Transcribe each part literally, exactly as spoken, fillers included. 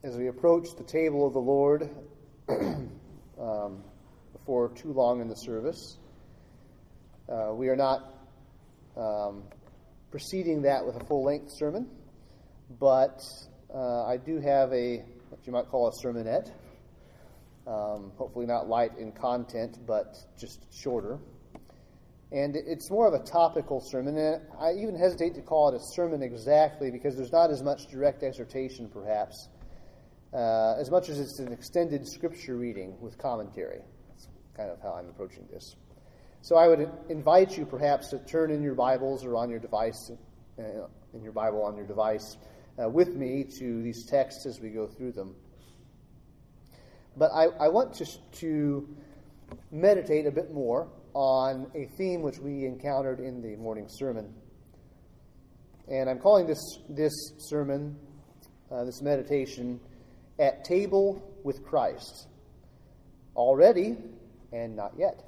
As we approach the table of the Lord um, before too long in the service, uh, we are not um, preceding that with a full-length sermon, but uh, I do have a, what you might call a sermonette, um, hopefully not light in content, but just shorter. And it's more of a topical sermon, and I even hesitate to call it a sermon exactly because there's not as much direct exhortation, perhaps, uh, as much as it's an extended scripture reading with commentary. That's kind of how I'm approaching this. So I would invite you, perhaps, to turn in your Bibles or on your device, uh, in your Bible on your device, uh, with me to these texts as we go through them. But I, I want to, to meditate a bit more on a theme which we encountered in the morning sermon. And I'm calling this this sermon, uh, this meditation, At Table with Christ. Already and not yet.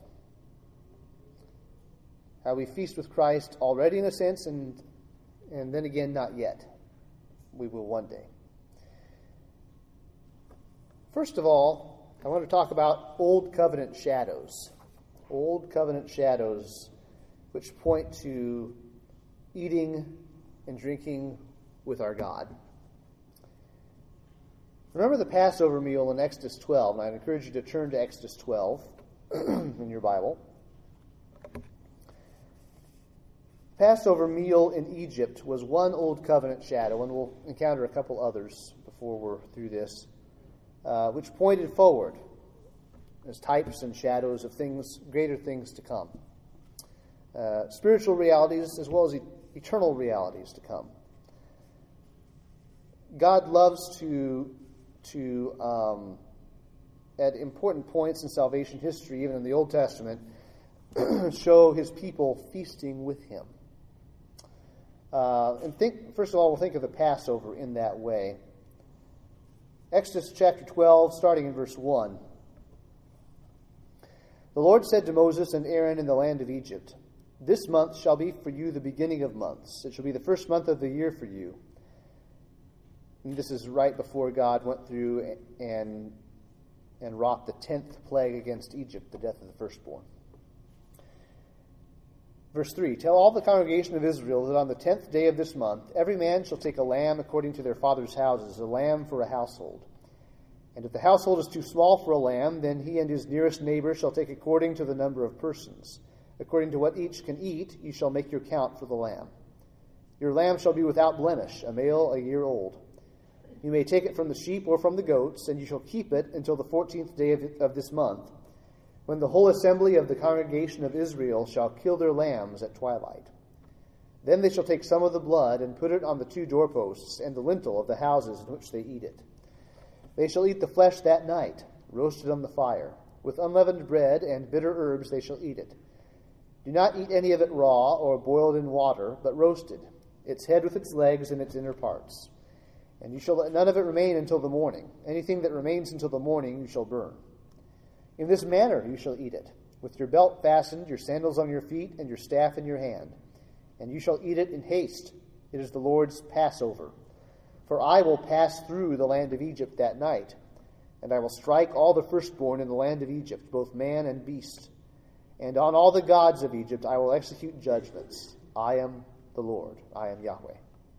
How we feast with Christ already in a sense, and and then again not yet. We will one day. First of all, I want to talk about Old Covenant shadows. Old Covenant shadows which point to eating and drinking with our God. Remember the Passover meal in Exodus twelve, and I'd encourage you to turn to Exodus twelve in your Bible. Passover meal in Egypt was one Old Covenant shadow, and we'll encounter a couple others before we're through this, uh, which pointed forward as types and shadows of things, greater things to come. Uh, spiritual realities as well as e- eternal realities to come. God loves to, to um, at important points in salvation history, even in the Old Testament, show his people feasting with him. Uh, and think, first of all, we'll think of the Passover in that way. Exodus chapter twelve, starting in verse one. The Lord said to Moses and Aaron in the land of Egypt, "This month shall be for you the beginning of months. It shall be the first month of the year for you." And this is right before God went through and, and wrought the tenth plague against Egypt, the death of the firstborn. Verse three, "Tell all the congregation of Israel that on the tenth day of this month every man shall take a lamb according to their father's houses, a lamb for a household. And if the household is too small for a lamb, then he and his nearest neighbor shall take according to the number of persons. According to what each can eat, you shall make your count for the lamb. Your lamb shall be without blemish, a male a year old. You may take it from the sheep or from the goats, and you shall keep it until the fourteenth day of, of this month, when the whole assembly of the congregation of Israel shall kill their lambs at twilight. Then they shall take some of the blood and put it on the two doorposts and the lintel of the houses in which they eat it. They shall eat the flesh that night, roasted on the fire. With unleavened bread and bitter herbs they shall eat it. Do not eat any of it raw or boiled in water, but roasted, its head with its legs and its inner parts. And you shall let none of it remain until the morning. Anything that remains until the morning you shall burn. In this manner you shall eat it, with your belt fastened, your sandals on your feet, and your staff in your hand. And you shall eat it in haste. It is the Lord's Passover. For I will pass through the land of Egypt that night, and I will strike all the firstborn in the land of Egypt, both man and beast. And on all the gods of Egypt I will execute judgments. I am the Lord. I am Yahweh.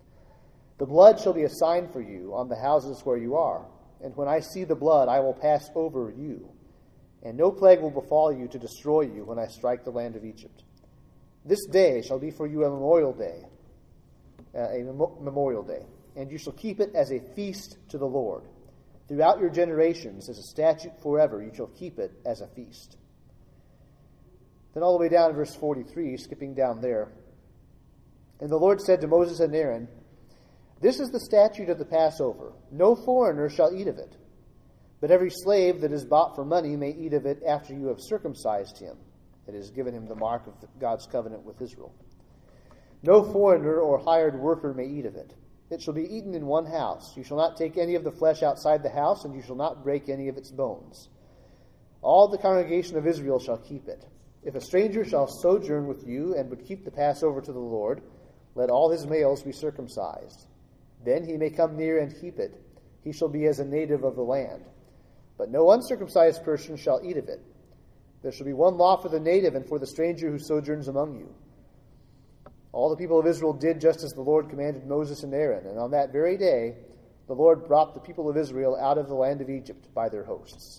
The blood shall be a sign for you on the houses where you are. And when I see the blood, I will pass over you. And no plague will befall you to destroy you when I strike the land of Egypt. This day shall be for you a memorial day, uh, a mem- memorial day. And you shall keep it as a feast to the Lord. Throughout your generations, as a statute forever, you shall keep it as a feast." Then all the way down in verse forty-three, skipping down there. "And the Lord said to Moses and Aaron, This is the statute of the Passover. No foreigner shall eat of it. But every slave that is bought for money may eat of it after you have circumcised him. That is, given him the mark of God's covenant with Israel. No foreigner or hired worker may eat of it. It shall be eaten in one house. You shall not take any of the flesh outside the house, and you shall not break any of its bones. All the congregation of Israel shall keep it. If a stranger shall sojourn with you and would keep the Passover to the Lord, let all his males be circumcised. Then he may come near and keep it. He shall be as a native of the land. But no uncircumcised person shall eat of it. There shall be one law for the native and for the stranger who sojourns among you. All the people of Israel did just as the Lord commanded Moses and Aaron, and on that very day the Lord brought the people of Israel out of the land of Egypt by their hosts.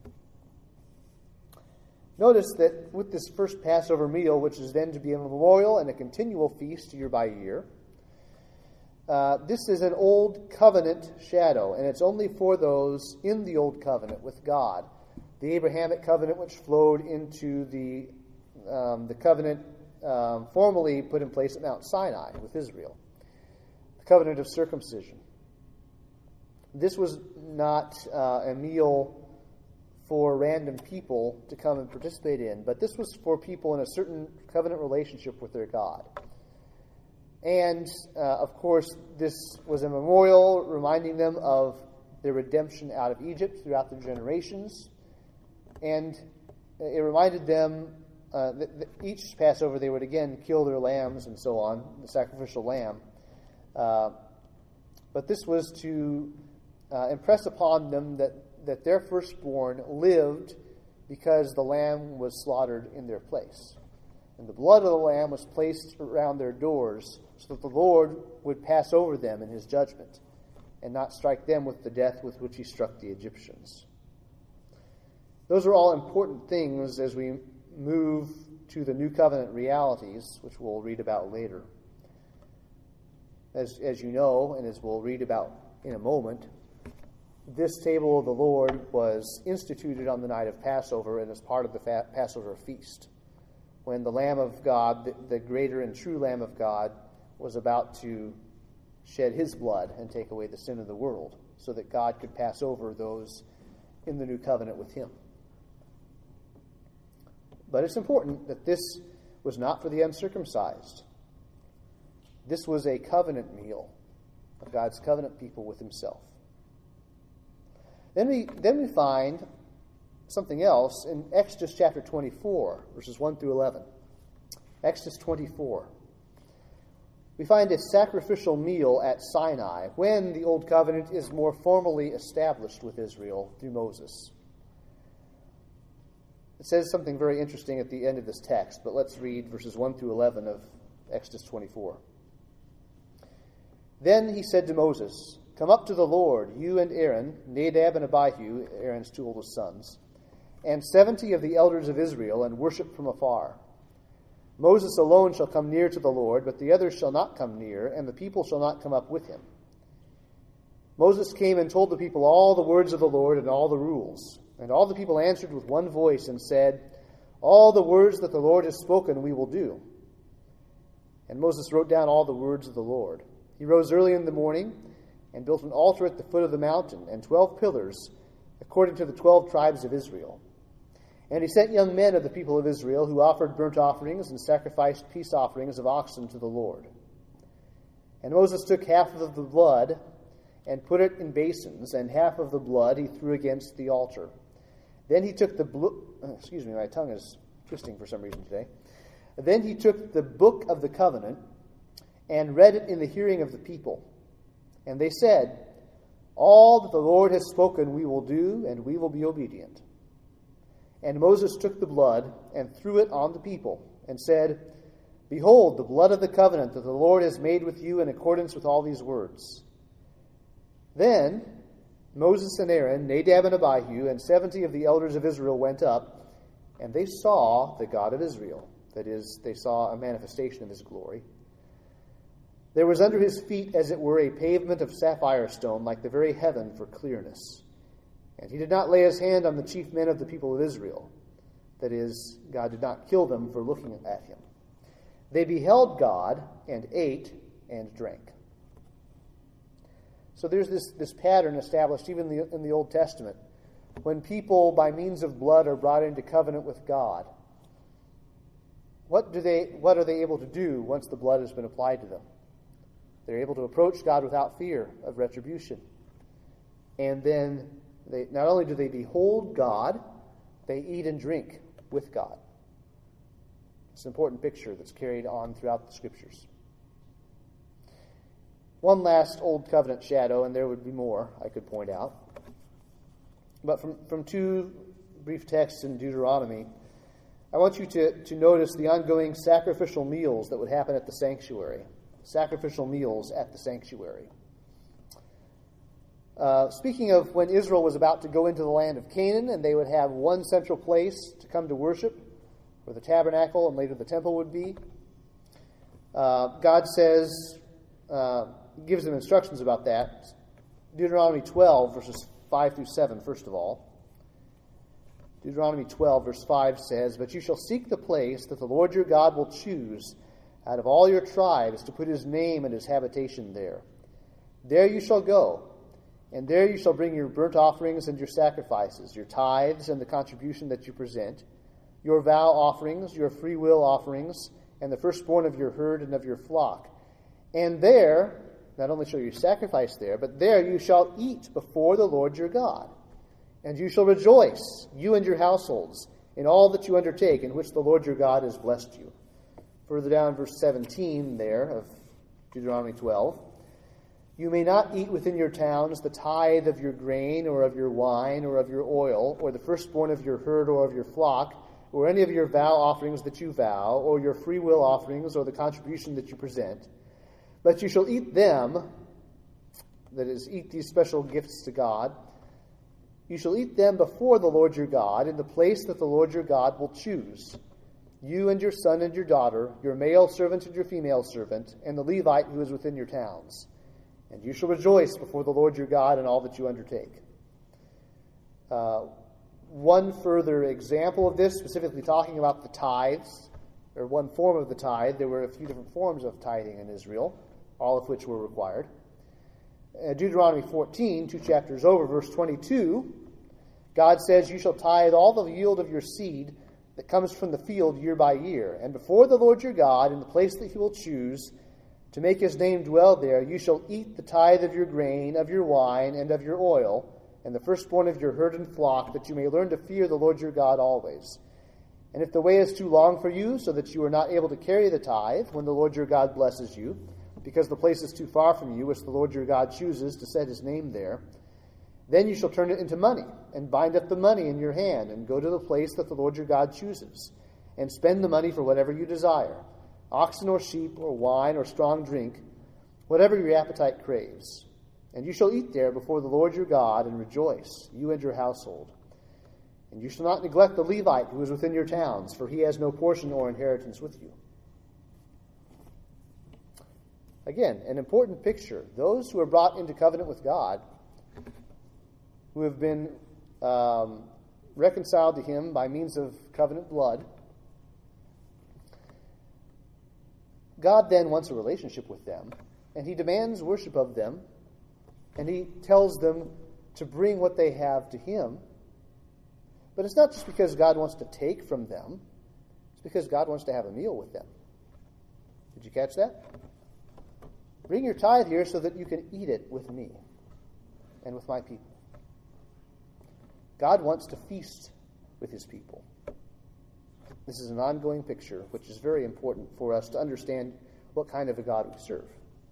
Notice that with this first Passover meal, which is then to be a memorial and a continual feast year by year, uh, this is an old covenant shadow, and it's only for those in the old covenant with God. The Abrahamic covenant, which flowed into the um, the covenant um, formally put in place at Mount Sinai with Israel, the covenant of circumcision. This was not uh, a meal for random people to come and participate in, but this was for people in a certain covenant relationship with their God. And, uh, of course, this was a memorial reminding them of their redemption out of Egypt throughout their generations. And it reminded them uh, that, that each Passover they would again kill their lambs and so on, the sacrificial lamb. Uh, but this was to uh, impress upon them that, that their firstborn lived because the lamb was slaughtered in their place. And the blood of the lamb was placed around their doors so that the Lord would pass over them in his judgment and not strike them with the death with which he struck the Egyptians. Those are all important things as we move to the New Covenant realities, which we'll read about later. As, as you know, and as we'll read about in a moment, this table of the Lord was instituted on the night of Passover and as part of the fa- Passover feast, when the Lamb of God, the, the greater and true Lamb of God, was about to shed his blood and take away the sin of the world, so that God could pass over those in the new covenant with him. But it's important that this was not for the uncircumcised. This was a covenant meal of God's covenant people with himself. Then we, then we find something else in Exodus chapter twenty-four, verses one through eleven. Exodus twenty-four. We find a sacrificial meal at Sinai when the Old Covenant is more formally established with Israel through Moses. It says something very interesting at the end of this text, but let's read verses one through eleven of Exodus twenty-four. Then he said to Moses, "Come up to the Lord, you and Aaron, Nadab and Abihu, Aaron's two oldest sons, and seventy of the elders of Israel, and worship from afar. Moses alone shall come near to the Lord, but the others shall not come near, and the people shall not come up with him." Moses came and told the people all the words of the Lord and all the rules. And all the people answered with one voice and said, "All the words that the Lord has spoken we will do." And Moses wrote down all the words of the Lord. He rose early in the morning and built an altar at the foot of the mountain and twelve pillars, according to the twelve tribes of Israel. And he sent young men of the people of Israel who offered burnt offerings and sacrificed peace offerings of oxen to the Lord. And Moses took half of the blood and put it in basins, and half of the blood he threw against the altar. Then he took the blo- excuse me, my tongue is twisting for some reason today. Then he took the book of the covenant and read it in the hearing of the people. And they said, "All that the Lord has spoken we will do, and we will be obedient." And Moses took the blood and threw it on the people, and said, "Behold, the blood of the covenant that the Lord has made with you in accordance with all these words." Then Moses and Aaron, Nadab and Abihu, and seventy of the elders of Israel went up, and they saw the God of Israel. That is, they saw a manifestation of his glory. There was under his feet, as it were, a pavement of sapphire stone, like the very heaven for clearness. And he did not lay his hand on the chief men of the people of Israel. That is, God did not kill them for looking at him. They beheld God and ate and drank. So there's this, this pattern established even in the, in the Old Testament. When people, by means of blood, are brought into covenant with God, what do they? What are they able to do once the blood has been applied to them? They're able to approach God without fear of retribution. And then they not only do they behold God, they eat and drink with God. It's an important picture that's carried on throughout the Scriptures. One last Old Covenant shadow, and there would be more I could point out. But from, from two brief texts in Deuteronomy, I want you to, to notice the ongoing sacrificial meals that would happen at the sanctuary. Sacrificial meals at the sanctuary. Uh, speaking of when Israel was about to go into the land of Canaan, and they would have one central place to come to worship, where the tabernacle and later the temple would be, uh, God says, uh, gives them instructions about that. Deuteronomy twelve, verses five through seven, first of all. Deuteronomy twelve, verse five says, "But you shall seek the place that the Lord your God will choose out of all your tribes to put his name and his habitation there. There you shall go, and there you shall bring your burnt offerings and your sacrifices, your tithes and the contribution that you present, your vow offerings, your free will offerings, and the firstborn of your herd and of your flock. And there, not only shall you sacrifice there, but there you shall eat before the Lord your God. And you shall rejoice, you and your households, in all that you undertake, in which the Lord your God has blessed you." Further down, verse seventeen there of Deuteronomy twelve. "You may not eat within your towns the tithe of your grain, or of your wine, or of your oil, or the firstborn of your herd or of your flock, or any of your vow offerings that you vow, or your free will offerings, or the contribution that you present. But you shall eat them," that is, eat these special gifts to God, "you shall eat them before the Lord your God, in the place that the Lord your God will choose. You and your son and your daughter, your male servant and your female servant, and the Levite who is within your towns. And you shall rejoice before the Lord your God in all that you undertake." Uh, one further example of this, specifically talking about the tithes, or one form of the tithe. There were a few different forms of tithing in Israel, all of which were required. Uh, Deuteronomy fourteen, two chapters over, verse twenty-two, God says, "You shall tithe all the yield of your seed that comes from the field year by year. And before the Lord your God, in the place that he will choose, to make his name dwell there, you shall eat the tithe of your grain, of your wine, and of your oil, and the firstborn of your herd and flock, that you may learn to fear the Lord your God always. And if the way is too long for you, so that you are not able to carry the tithe, when the Lord your God blesses you, because the place is too far from you, which the Lord your God chooses to set his name there, then you shall turn it into money, and bind up the money in your hand, and go to the place that the Lord your God chooses, and spend the money for whatever you desire, oxen or sheep or wine or strong drink, whatever your appetite craves. And you shall eat there before the Lord your God, and rejoice, you and your household. And you shall not neglect the Levite who is within your towns, for he has no portion or inheritance with you." Again, an important picture. Those who are brought into covenant with God, who have been um, reconciled to him by means of covenant blood, God then wants a relationship with them, and he demands worship of them, and he tells them to bring what they have to him. But it's not just because God wants to take from them, it's because God wants to have a meal with them. Did you catch that? Bring your tithe here so that you can eat it with me and with my people. God wants to feast with his people. This is an ongoing picture, which is very important for us to understand what kind of a God we serve.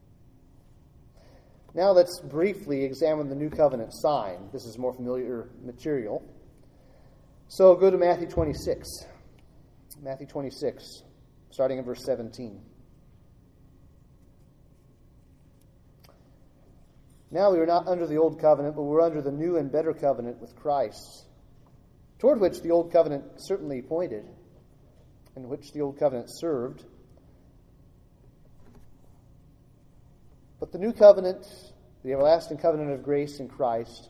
Now let's briefly examine the New Covenant sign. This is more familiar material. So go to Matthew twenty-six. Matthew twenty-six, starting in verse seventeen. "Now we are not under the old covenant, but we're under the new and better covenant with Christ, toward which the old covenant certainly pointed, in which the old covenant served. But the new covenant, the everlasting covenant of grace in Christ,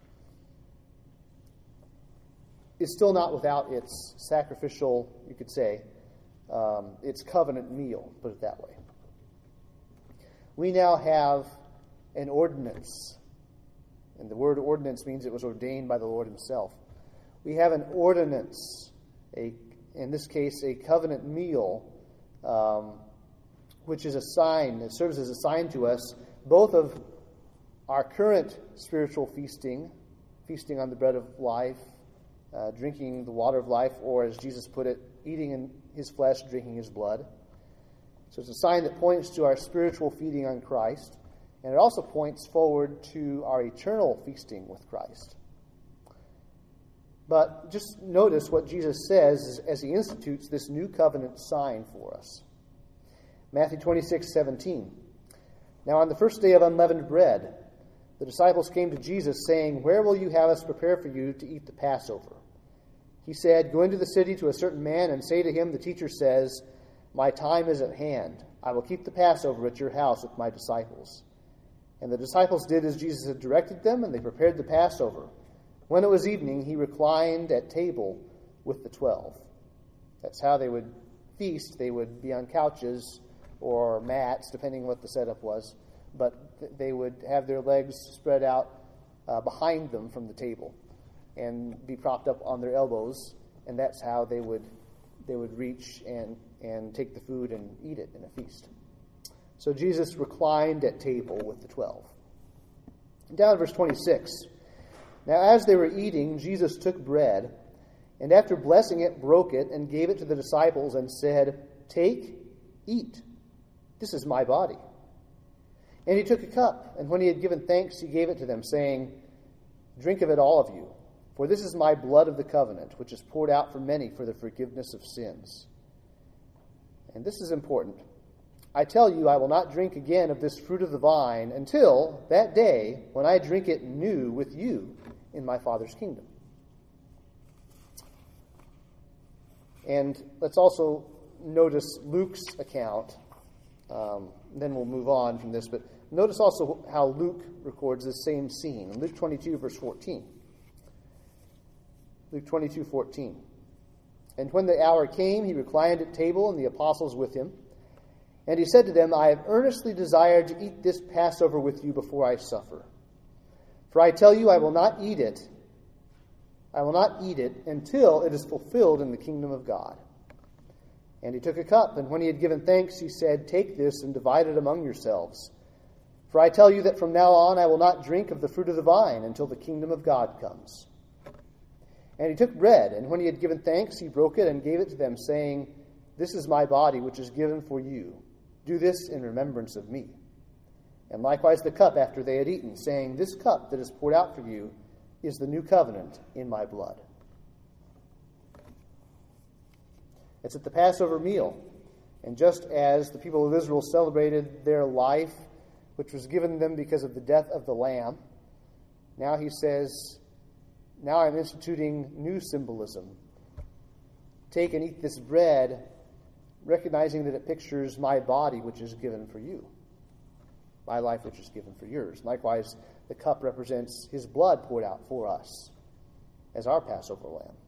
is still not without its sacrificial, you could say, um, its covenant meal, put it that way. We now have an ordinance, and the word ordinance means it was ordained by the Lord himself. We have an ordinance, a in this case, a covenant meal, um, which is a sign, it serves as a sign to us, both of our current spiritual feasting, feasting on the bread of life, uh, drinking the water of life, or as Jesus put it, eating in his flesh, drinking his blood. So it's a sign that points to our spiritual feeding on Christ. And it also points forward to our eternal feasting with Christ. But just notice what Jesus says as he institutes this new covenant sign for us. Matthew twenty-six seventeen. Now on the first day of unleavened bread, the disciples came to Jesus, saying, "Where will you have us prepare for you to eat the Passover?" He said, "Go into the city to a certain man and say to him, 'The teacher says, my time is at hand. I will keep the Passover at your house with my disciples.' And the disciples did as Jesus had directed them, and they prepared the Passover. When it was evening, he reclined at table with the twelve." That's how they would feast. They would be on couches or mats, depending on what the setup was. But they would have their legs spread out uh, behind them from the table and be propped up on their elbows. And that's how they would they would reach and, and take the food and eat it in a feast. So Jesus reclined at table with the twelve. Down to verse twenty-six. Now as they were eating, Jesus took bread, and after blessing it, broke it, and gave it to the disciples, and said, "Take, eat. This is my body." And he took a cup, and when he had given thanks, he gave it to them, saying, "Drink of it, all of you, for this is my blood of the covenant, which is poured out for many for the forgiveness of sins." And this is important. "I tell you, I will not drink again of this fruit of the vine until that day when I drink it new with you in my Father's kingdom." And let's also notice Luke's account. Um, then we'll move on from this. But notice also how Luke records this same scene. In Luke twenty-two, verse fourteen. Luke twenty-two, fourteen. "And when the hour came, he reclined at table, and the apostles with him. And he said to them, 'I have earnestly desired to eat this Passover with you before I suffer. For I tell you, I will not eat it. I will not eat it until it is fulfilled in the kingdom of God.' And he took a cup, and when he had given thanks, he said, 'Take this and divide it among yourselves. For I tell you that from now on I will not drink of the fruit of the vine until the kingdom of God comes.' And he took bread, and when he had given thanks, he broke it and gave it to them, saying, 'This is my body, which is given for you. Do this in remembrance of me.' And likewise the cup after they had eaten, saying, 'This cup that is poured out for you is the new covenant in my blood.'" It's at the Passover meal. And just as the people of Israel celebrated their life, which was given them because of the death of the Lamb, now he says, now I'm instituting new symbolism. Take and eat this bread, recognizing that it pictures my body, which is given for you. My life, which is given for yours. Likewise, the cup represents his blood poured out for us as our Passover lamb.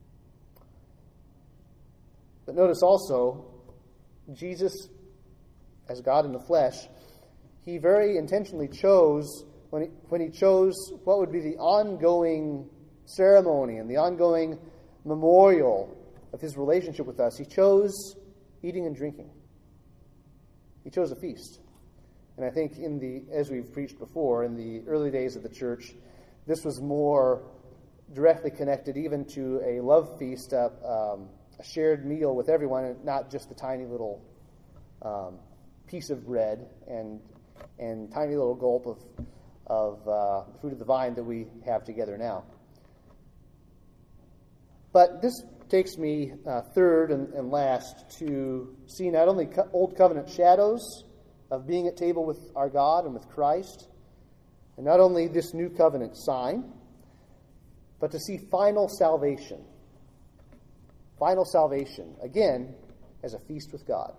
But notice also, Jesus, as God in the flesh, he very intentionally chose, when he, when he chose what would be the ongoing ceremony and the ongoing memorial of his relationship with us, he chose eating and drinking. He chose a feast. And I think in the, as we've preached before, in the early days of the church, this was more directly connected even to a love feast, uh, um, a shared meal with everyone, and not just the tiny little um, piece of bread and and tiny little gulp of of uh, the fruit of the vine that we have together now. But this takes me uh, third and, and last to see not only co- Old Covenant shadows of being at table with our God and with Christ, and not only this new covenant sign, but to see final salvation. Final salvation, again, as a feast with God.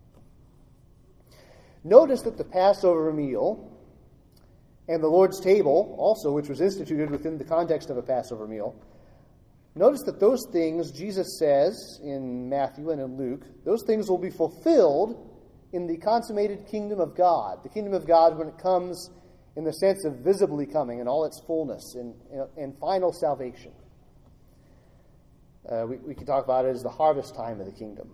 Notice that the Passover meal and the Lord's table, also, which was instituted within the context of a Passover meal, notice that those things, Jesus says in Matthew and in Luke, those things will be fulfilled in the consummated kingdom of God. The kingdom of God when it comes in the sense of visibly coming in all its fullness, in, in, in final salvation. Uh, we, we can talk about it as the harvest time of the kingdom.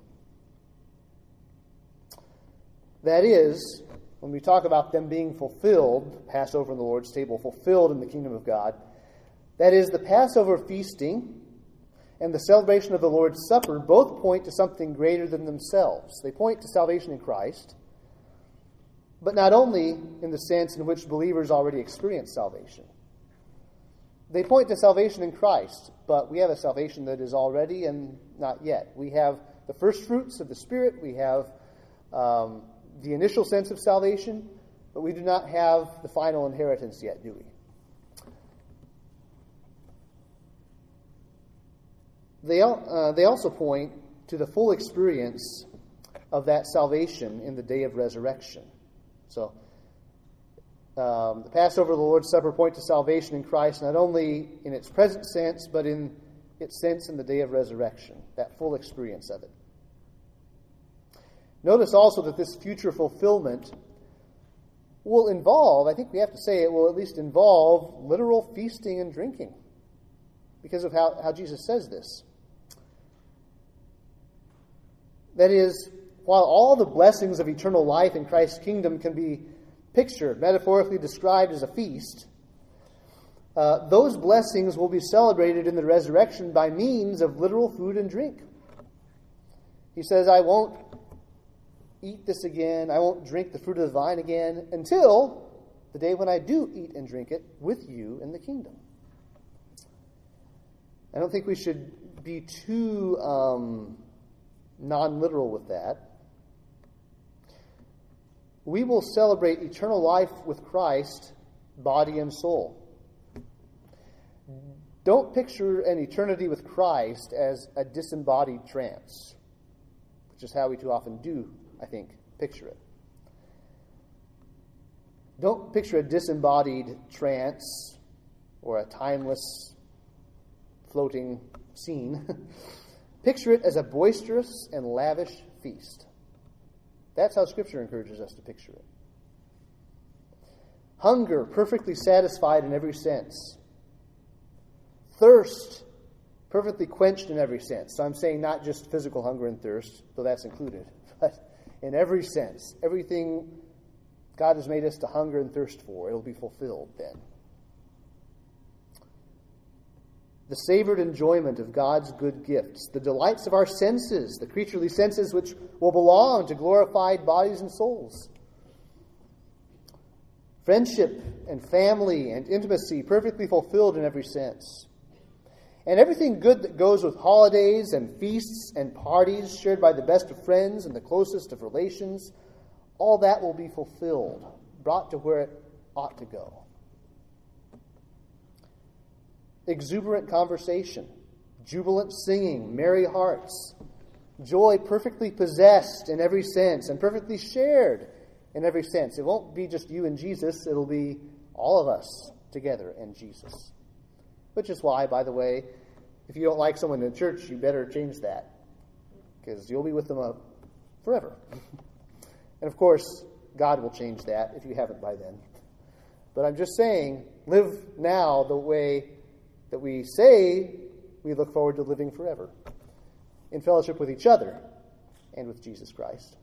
That is, when we talk about them being fulfilled, Passover and the Lord's table, fulfilled in the kingdom of God, that is, the Passover feasting and the celebration of the Lord's Supper both point to something greater than themselves. They point to salvation in Christ, but not only in the sense in which believers already experience salvation. They point to salvation in Christ, but we have a salvation that is already and not yet. We have the first fruits of the Spirit. We have um, the initial sense of salvation, but we do not have the final inheritance yet, do we? They, uh, they also point to the full experience of that salvation in the day of resurrection. So, um, the Passover, the Lord's Supper point to salvation in Christ, not only in its present sense, but in its sense in the day of resurrection, that full experience of it. Notice also that this future fulfillment will involve, I think we have to say it will at least involve literal feasting and drinking, because of how, how Jesus says this. That is, while all the blessings of eternal life in Christ's kingdom can be pictured, metaphorically described as a feast, uh, those blessings will be celebrated in the resurrection by means of literal food and drink. He says, I won't eat this again, I won't drink the fruit of the vine again until the day when I do eat and drink it with you in the kingdom. I don't think we should be too um, non-literal with that. We will celebrate eternal life with Christ, body and soul. Don't picture an eternity with Christ as a disembodied trance, which is how we too often do, I think, picture it. Don't picture a disembodied trance or a timeless floating scene. Picture it as a boisterous and lavish feast. That's how Scripture encourages us to picture it. Hunger perfectly satisfied in every sense. Thirst perfectly quenched in every sense. So I'm saying not just physical hunger and thirst, though that's included, but in every sense. Everything God has made us to hunger and thirst for, it'll be fulfilled then. The savored enjoyment of God's good gifts, the delights of our senses, the creaturely senses which will belong to glorified bodies and souls. Friendship and family and intimacy perfectly fulfilled in every sense. And everything good that goes with holidays and feasts and parties shared by the best of friends and the closest of relations, all that will be fulfilled, brought to where it ought to go. Exuberant conversation, jubilant singing, merry hearts, joy perfectly possessed in every sense and perfectly shared in every sense. It won't be just you and Jesus, it'll be all of us together and Jesus. Which is why, by the way, if you don't like someone in church, you better change that, because you'll be with them uh, forever. And of course, God will change that if you haven't by then. But I'm just saying, live now the way that we say we look forward to living forever, in fellowship with each other and with Jesus Christ.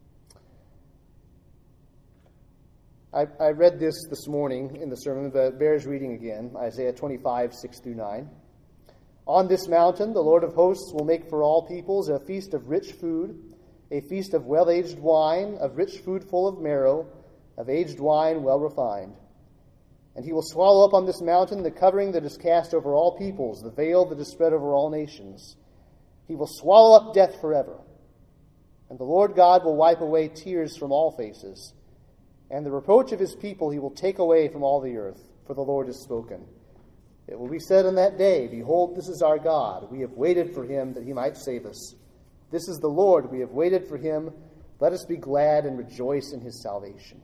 I, I read this this morning in the sermon, but it bears reading again, Isaiah twenty-five, six through nine. On this mountain the Lord of hosts will make for all peoples a feast of rich food, a feast of well-aged wine, of rich food full of marrow, of aged wine well refined. And he will swallow up on this mountain the covering that is cast over all peoples, the veil that is spread over all nations. He will swallow up death forever. And the Lord God will wipe away tears from all faces. And the reproach of his people he will take away from all the earth, for the Lord has spoken. It will be said on that day, Behold, this is our God. We have waited for him that he might save us. This is the Lord. We have waited for him. Let us be glad and rejoice in his salvation.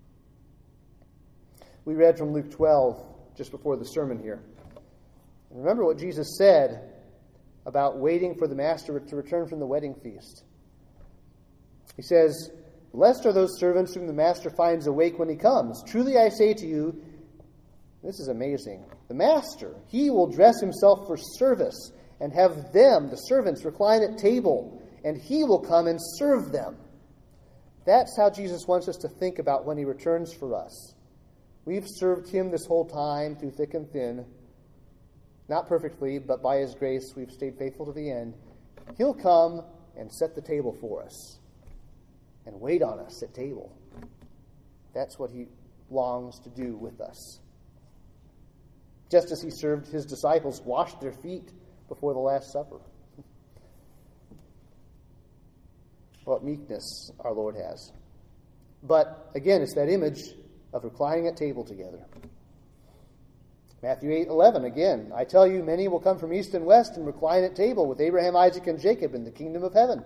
We read from Luke twelve, just before the sermon here. And remember what Jesus said about waiting for the master to return from the wedding feast. He says, Blessed are those servants whom the master finds awake when he comes. Truly I say to you, this is amazing, the master, he will dress himself for service and have them, the servants, recline at table, and he will come and serve them. That's how Jesus wants us to think about when he returns for us. We've served him this whole time through thick and thin. Not perfectly, but by his grace we've stayed faithful to the end. He'll come and set the table for us and wait on us at table. That's what he longs to do with us. Just as he served his disciples, washed their feet before the Last Supper. What meekness our Lord has. But again, it's that image of reclining at table together. Matthew eight eleven, again, I tell you, many will come from east and west and recline at table with Abraham, Isaac, and Jacob in the kingdom of heaven.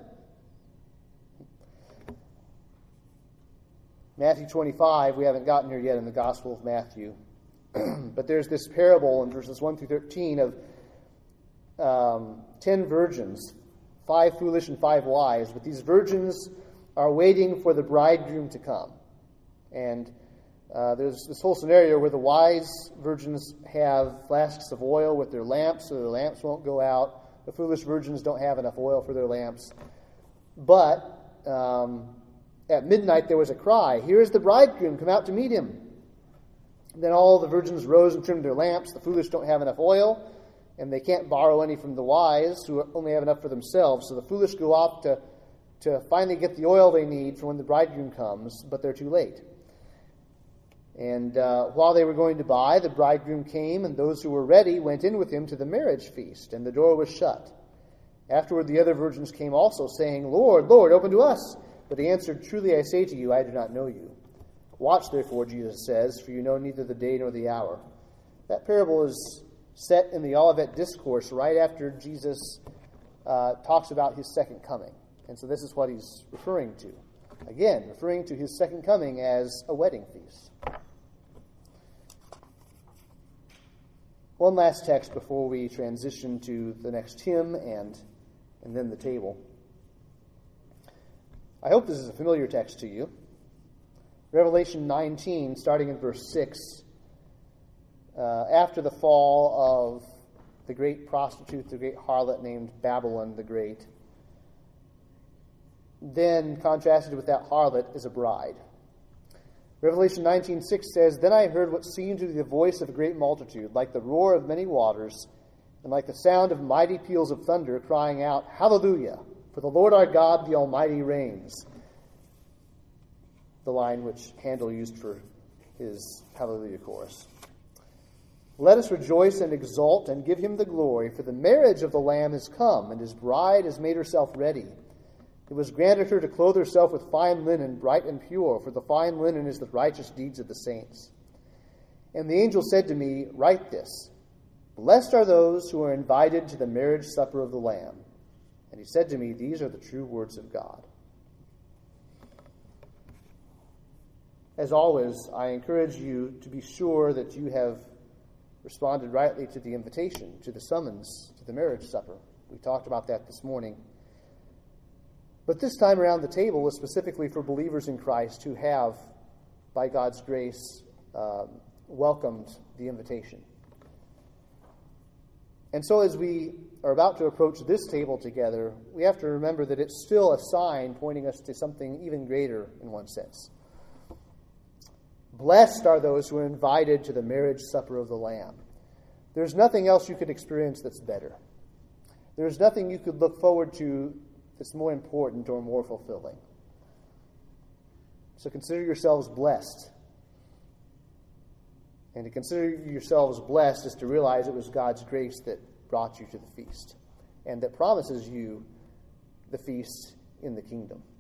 Matthew twenty-five, we haven't gotten here yet in the Gospel of Matthew. But there's this parable in verses one through thirteen of um, ten virgins, five foolish and five wise. But these virgins are waiting for the bridegroom to come. And uh, there's this whole scenario where the wise virgins have flasks of oil with their lamps, so their lamps won't go out. The foolish virgins don't have enough oil for their lamps. But um, at midnight there was a cry, "Here is the bridegroom, come out to meet him." Then all the virgins rose and trimmed their lamps. The foolish don't have enough oil, and they can't borrow any from the wise, who only have enough for themselves. So the foolish go off to, to finally get the oil they need for when the bridegroom comes, but they're too late. And uh, while they were going to buy, the bridegroom came, and those who were ready went in with him to the marriage feast, and the door was shut. Afterward the other virgins came also, saying, "Lord, Lord, open to us." But he answered, "Truly I say to you, I do not know you. Watch therefore," Jesus says, "for you know neither the day nor the hour." That parable is set in the Olivet Discourse right after Jesus uh, talks about his second coming. And so this is what he's referring to. Again, referring to his second coming as a wedding feast. One last text before we transition to the next hymn and, and then the table. I hope this is a familiar text to you. Revelation nineteen, starting in verse six, uh, after the fall of the great prostitute, the great harlot named Babylon the Great, then contrasted with that harlot is a bride. Revelation nineteen six says, "Then I heard what seemed to be the voice of a great multitude, like the roar of many waters, and like the sound of mighty peals of thunder, crying out, 'Hallelujah! For the Lord our God, the Almighty, reigns.'" The line which Handel used for his Hallelujah chorus. "Let us rejoice and exult and give him the glory, for the marriage of the Lamb is come, and his bride has made herself ready. It was granted her to clothe herself with fine linen, bright and pure, for the fine linen is the righteous deeds of the saints. And the angel said to me, 'Write this, blessed are those who are invited to the marriage supper of the Lamb.' And he said to me, 'These are the true words of God.'" As always, I encourage you to be sure that you have responded rightly to the invitation, to the summons, to the marriage supper. We talked about that this morning. But this time around, the table was specifically for believers in Christ who have, by God's grace, uh, welcomed the invitation. And so as we are about to approach this table together, we have to remember that it's still a sign pointing us to something even greater in one sense. Blessed are those who are invited to the marriage supper of the Lamb. There's nothing else you could experience that's better. There's nothing you could look forward to that's more important or more fulfilling. So consider yourselves blessed. And to consider yourselves blessed is to realize it was God's grace that brought you to the feast, and that promises you the feast in the kingdom.